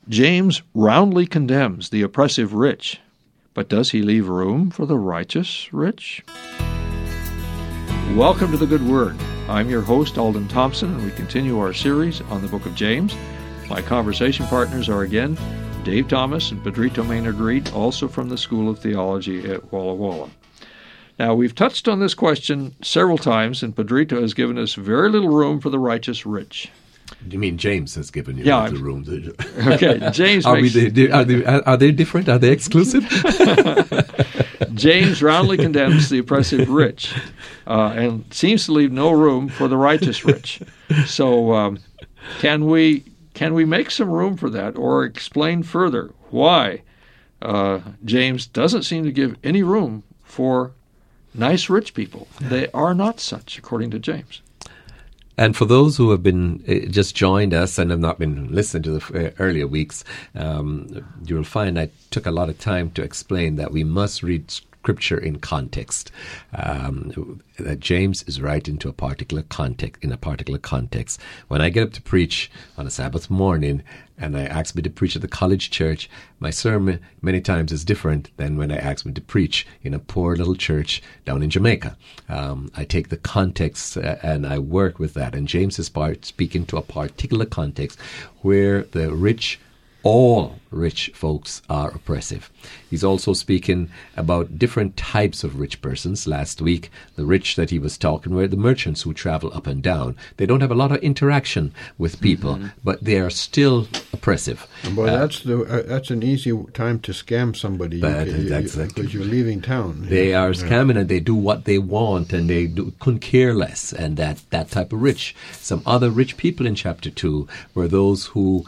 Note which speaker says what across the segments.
Speaker 1: James roundly condemns the oppressive rich, but does he leave room for the righteous rich? Welcome to the Good Word. I'm your host, Alden Thompson, and we continue our series on the book of James. My conversation partners are again Dave Thomas and Pedrito Maynard Reed, also from the School of Theology at Walla Walla. Now, we've touched on this question several times, and Pedrito has given us very little room for the righteous rich.
Speaker 2: You mean James has given you the room?
Speaker 1: Okay, James
Speaker 2: are they different? Are they exclusive?
Speaker 1: James roundly condemns the oppressive rich and seems to leave no room for the righteous rich. So can we make some room for that, or explain further why James doesn't seem to give any room for nice rich people? They are not such, according to James.
Speaker 2: And for those who have been just joined us and have not been listening to the earlier weeks, you will find I took a lot of time to explain that we must read Scripture in context. That James is writing to a particular context, in a particular context. When I get up to preach on a Sabbath morning, and I ask me to preach at the college church, my sermon many times is different than when I ask me to preach in a poor little church down in Jamaica. I take the context and I work with that. And James is speaking to a particular context where the rich, all rich folks are oppressive. He's also speaking about different types of rich persons. Last week, the rich that he was talking were the merchants who travel up and down. They don't have a lot of interaction with people, but they are still oppressive.
Speaker 3: Well, that's an easy time to scam somebody because you're leaving town.
Speaker 2: They are scamming and they do what they want and they couldn't care less, and that type of rich. Some other rich people in chapter 2 were those who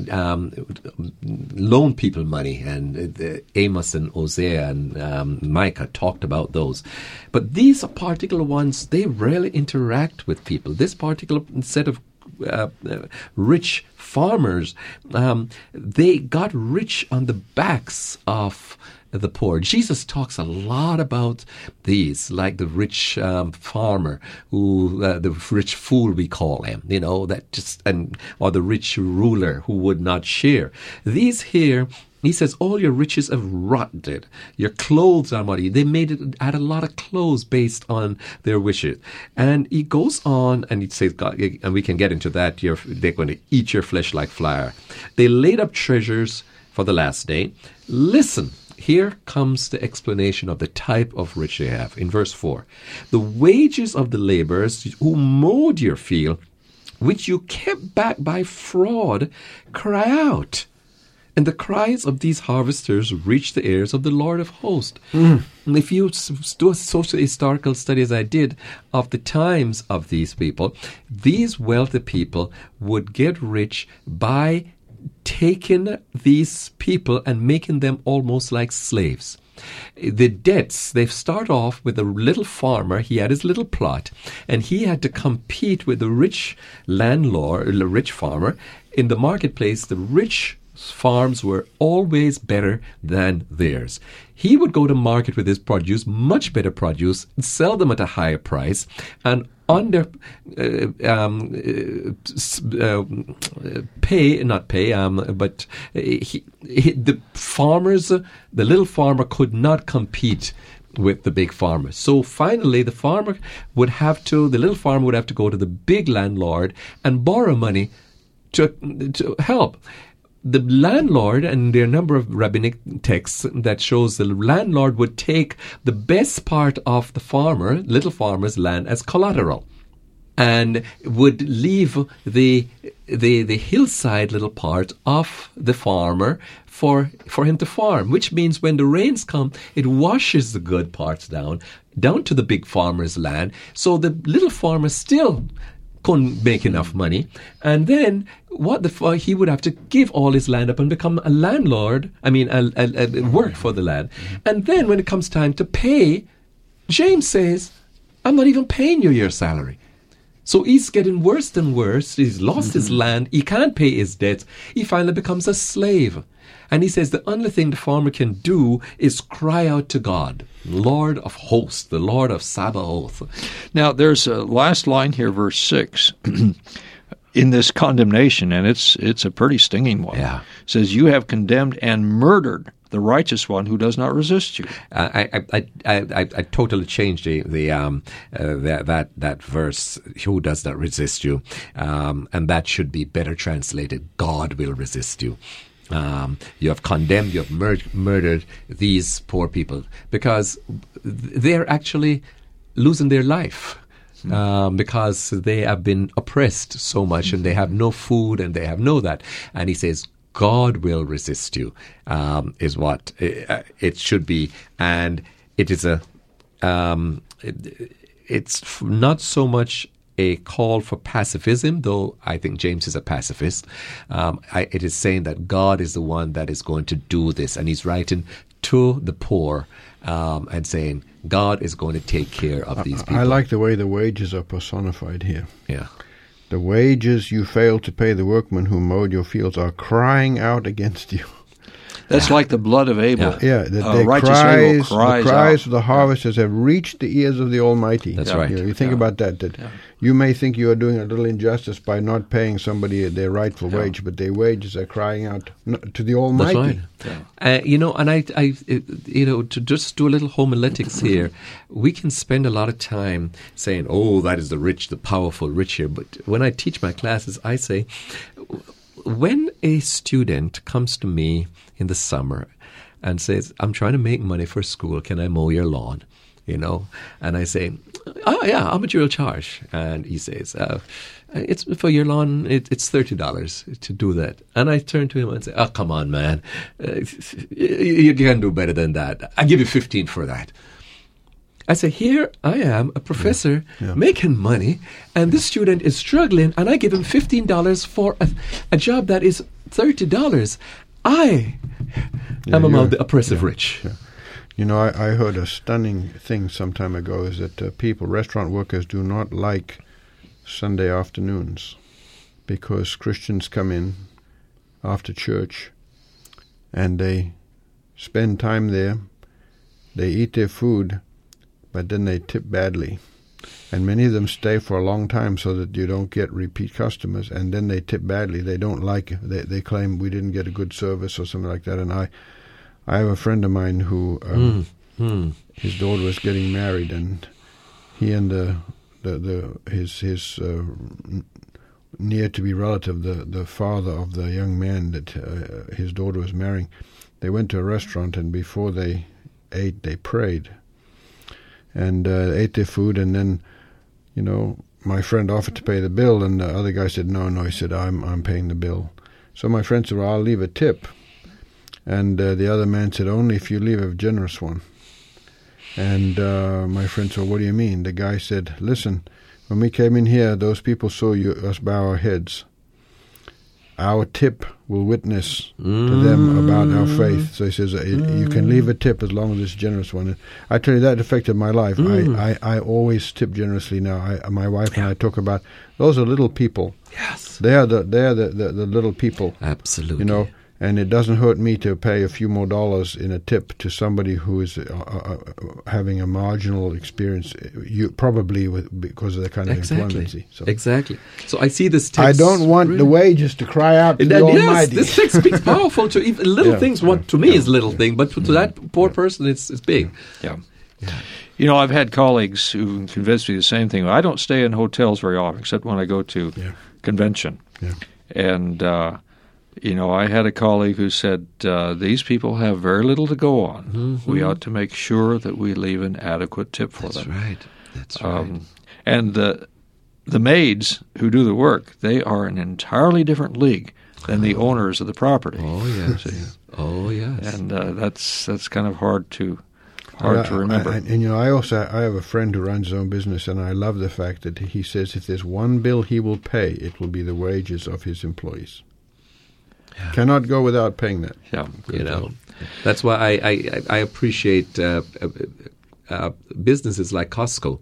Speaker 2: loan people money, and Amos and Hosea and Micah talked about those. But these particular ones, they rarely interact with people. This particular set of rich farmers, they got rich on the backs of the poor. Jesus talks a lot about these, like the rich farmer, who the rich fool we call him, or the rich ruler who would not share. These here, he says, all your riches have rotted. Your clothes are muddy. They add a lot of clothes based on their wishes. And he goes on and he says, God, and we can get into that, they're going to eat your flesh like fire. They laid up treasures for the last day. Listen. Here comes the explanation of the type of rich they have. In verse 4, the wages of the laborers who mowed your field, which you kept back by fraud, cry out. And the cries of these harvesters reach the ears of the Lord of hosts. And if you do a social historical study, as I did, of the times of these people, these wealthy people would get rich by taking these people and making them almost like slaves. The debts, they start off with a little farmer. He had his little plot, and he had to compete with the rich landlord, the rich farmer. In the marketplace, the rich farms were always better than theirs. He would go to market with his produce, much better produce, sell them at a higher price, and the farmers, the little farmer could not compete with the big farmer. So finally, the little farmer would have to go to the big landlord and borrow money to help. The landlord, and there are a number of rabbinic texts that shows the landlord would take the best part of the little farmer's land as collateral, and would leave the hillside little part of the farmer for him to farm, which means when the rains come, it washes the good parts down to the big farmer's land. So the little farmer still couldn't make enough money, and then he would have to give all his land up and become a landlord. Work for the land. And then when it comes time to pay, James says, I'm not even paying you your salary. So he's getting worse and worse. He's lost his land. He can't pay his debts. He finally becomes a slave. And he says the only thing the farmer can do is cry out to God, Lord of hosts, the Lord of Sabaoth.
Speaker 1: Now, there's a last line here, verse 6. in this condemnation, and it's a pretty stinging one.
Speaker 2: Yeah.
Speaker 1: It says, "You have condemned and murdered the righteous one who does not resist you."
Speaker 2: I totally changed that verse. Who does not resist you, and that should be better translated. God will resist you. You have condemned, you have murdered these poor people because they're actually losing their life. Because they have been oppressed so much and they have no food and they have no that. And he says, God will resist you, is what it should be. And it is it's not so much a call for pacifism, though I think James is a pacifist. It is saying that God is the one that is going to do this. And he's writing to the poor and saying, God is going to take care of these people.
Speaker 3: I like the way the wages are personified here.
Speaker 2: Yeah.
Speaker 3: The wages you failed to pay the workmen who mowed your fields are crying out against you.
Speaker 1: That's like the blood of Abel.
Speaker 3: Yeah,
Speaker 1: righteous Abel cries
Speaker 3: the cries
Speaker 1: out.
Speaker 3: of the harvesters have reached the ears of the Almighty.
Speaker 2: That's right.
Speaker 3: You think about that you may think you are doing a little injustice by not paying somebody their rightful wage, but their wages are crying out to the Almighty.
Speaker 2: That's right. And I to just do a little homiletics here, we can spend a lot of time saying, "Oh, that is the rich, the powerful rich here." But when I teach my classes, I say, when a student comes to me in the summer and says, "I'm trying to make money for school, can I mow your lawn?" And I say, "Oh yeah, how much will you charge?" And he says, "It's for your lawn. It's $30 to do that." And I turn to him and say, "Oh, come on, man, you can do better than that. I give you $15 for that." I say, here I am, a professor making money, and this student is struggling, and I give him $15 for a job that is $30. I am among the oppressive rich.
Speaker 3: Yeah. I heard a stunning thing some time ago, is that restaurant workers do not like Sunday afternoons because Christians come in after church and they spend time there, they eat their food, but then they tip badly. And many of them stay for a long time so that you don't get repeat customers, and then they tip badly. They don't like it. They claim we didn't get a good service or something like that. And I have a friend of mine who his daughter was getting married, and he and his near to be relative, the father of the young man that his daughter was marrying, they went to a restaurant, and before they ate, they prayed and ate their food, and then my friend offered to pay the bill, and the other guy said no. He said, I'm paying the bill. So my friend said, well, I'll leave a tip. And the other man said, only if you leave a generous one. And my friend said, what do you mean? The guy said, listen, when we came in here, those people saw us bow our heads. Our tip will witness to them about our faith. So he says, you can leave a tip as long as it's a generous one. And I tell you, that affected my life. I always tip generously now. My wife and I talk about, those are little people.
Speaker 2: Yes.
Speaker 3: They are the little people.
Speaker 2: Absolutely.
Speaker 3: And it doesn't hurt me to pay a few more dollars in a tip to somebody who is having a marginal experience, probably because of the kind of employment. So.
Speaker 2: Exactly. So I see this text.
Speaker 3: I don't want the wages to cry out to the Almighty.
Speaker 2: This text speaks powerful to even little things. What to me is little thing, but to that poor person, it's big.
Speaker 1: Yeah. I've had colleagues who convinced me the same thing. I don't stay in hotels very often, except when I go to convention. Yeah. And I had a colleague who said, these people have very little to go on. Mm-hmm. We ought to make sure that we leave an adequate tip for them.
Speaker 2: That's right.
Speaker 1: And the maids who do the work, they are an entirely different league than the owners of the property.
Speaker 2: Oh, yes. Oh, yes.
Speaker 1: And that's kind of hard to remember.
Speaker 3: I have a friend who runs his own business, and I love the fact that he says if there's one bill he will pay, it will be the wages of his employees. Yeah. Cannot go without paying that.
Speaker 2: Yeah, that's why I appreciate businesses like Costco,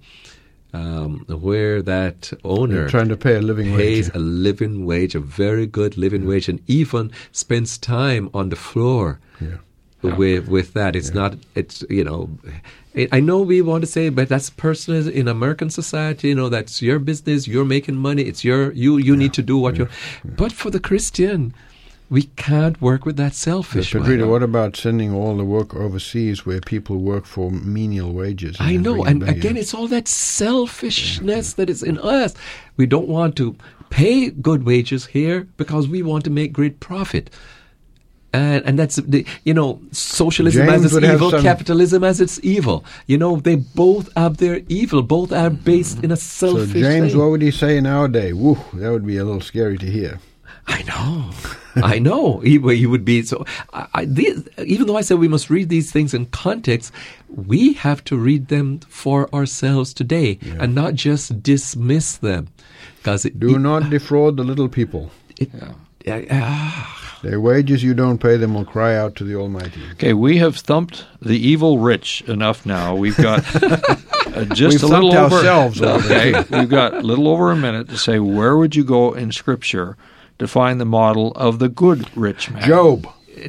Speaker 2: where that owner
Speaker 3: trying to pay a living
Speaker 2: pays a living wage, a very good living wage, and even spends time on the floor with that. It's not. It's I know we want to say, but that's personal in American society. That's your business. You're making money. It's you need to do what you. But for the Christian, we can't work with that selfish.
Speaker 3: But Rita, what about sending all the work overseas where people work for menial wages?
Speaker 2: I know, and again, it's all that selfishness that is in us. We don't want to pay good wages here because we want to make great profit. And that's socialism as it's evil, capitalism as it's evil. They both have their evil. Both are based in a selfish.
Speaker 3: So James,
Speaker 2: thing.
Speaker 3: What would he say nowadays? Woo, that would be a little scary to hear.
Speaker 2: I know. He would be so. Even though I said we must read these things in context, we have to read them for ourselves today and not just dismiss them.
Speaker 3: Do not defraud the little people. Their wages you don't pay them will cry out to the Almighty.
Speaker 1: Okay, we have thumped the evil rich enough now. We've got just
Speaker 3: We've
Speaker 1: a little over.
Speaker 3: Ourselves
Speaker 1: okay, we've got a little over a minute to say where would you go in Scripture to find the model of the good rich man?
Speaker 3: Job.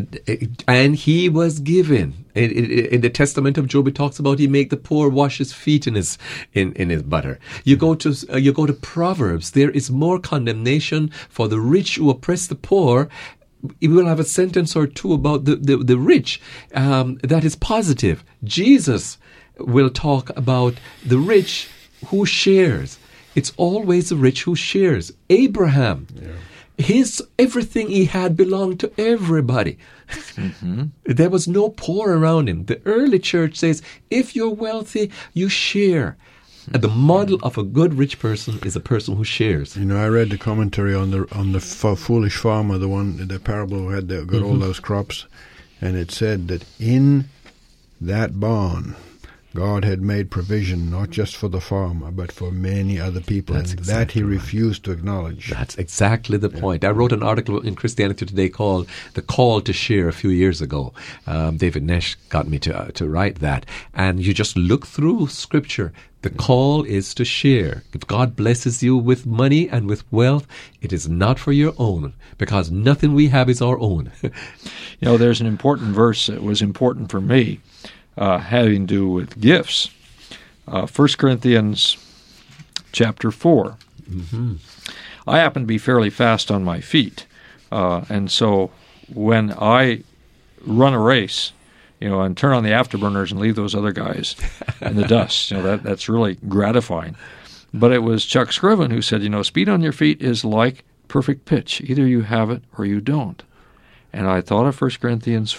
Speaker 2: And he was given. In the Testament of Job, it talks about he make the poor wash his feet in his butter. You go to Proverbs. There is more condemnation for the rich who oppress the poor. We will have a sentence or two about the rich that is positive. Jesus will talk about the rich who shares. It's always the rich who shares. Abraham. Yeah. Everything he had belonged to everybody. Mm-hmm. There was no poor around him. The early church says, if you're wealthy, you share. And the model of a good rich person is a person who shares.
Speaker 3: I read the commentary on the foolish farmer, the parable who had got all those crops, and it said that in that barn, God had made provision not just for the farmer, but for many other people, that he refused to acknowledge.
Speaker 2: That's exactly the point. I wrote an article in Christianity Today called The Call to Share a few years ago. David Nesh got me to write that. And you just look through Scripture. The call is to share. If God blesses you with money and with wealth, it is not for your own, because nothing we have is our own.
Speaker 1: There's an important verse that was important for me. Having to do with gifts. 1 Corinthians chapter 4. Mm-hmm. I happen to be fairly fast on my feet. And so when I run a race, and turn on the afterburners and leave those other guys in the dust, that's really gratifying. But it was Chuck Scriven who said, speed on your feet is like perfect pitch. Either you have it or you don't. And I thought of 1 Corinthians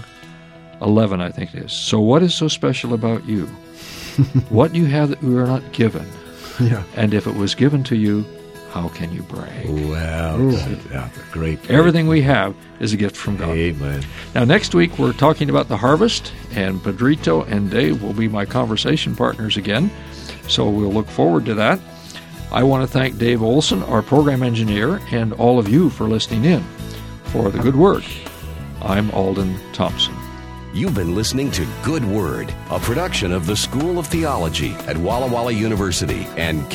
Speaker 1: 4:11, I think it is. So what is so special about you? What you have that we are not given?
Speaker 3: Yeah.
Speaker 1: And if it was given to you, how can you brag?
Speaker 2: Well, great.
Speaker 1: Everything we have is a gift from God.
Speaker 2: Amen.
Speaker 1: Now, next week, we're talking about the harvest, and Pedrito and Dave will be my conversation partners again, so we'll look forward to that. I want to thank Dave Olson, our program engineer, and all of you for listening in. For the Good Word, I'm Alden Thompson.
Speaker 4: You've been listening to Good Word, a production of the School of Theology at Walla Walla University and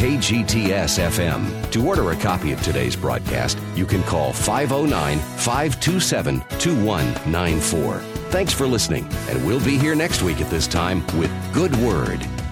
Speaker 4: KGTS-FM. To order a copy of today's broadcast, you can call 509-527-2194. Thanks for listening, and we'll be here next week at this time with Good Word.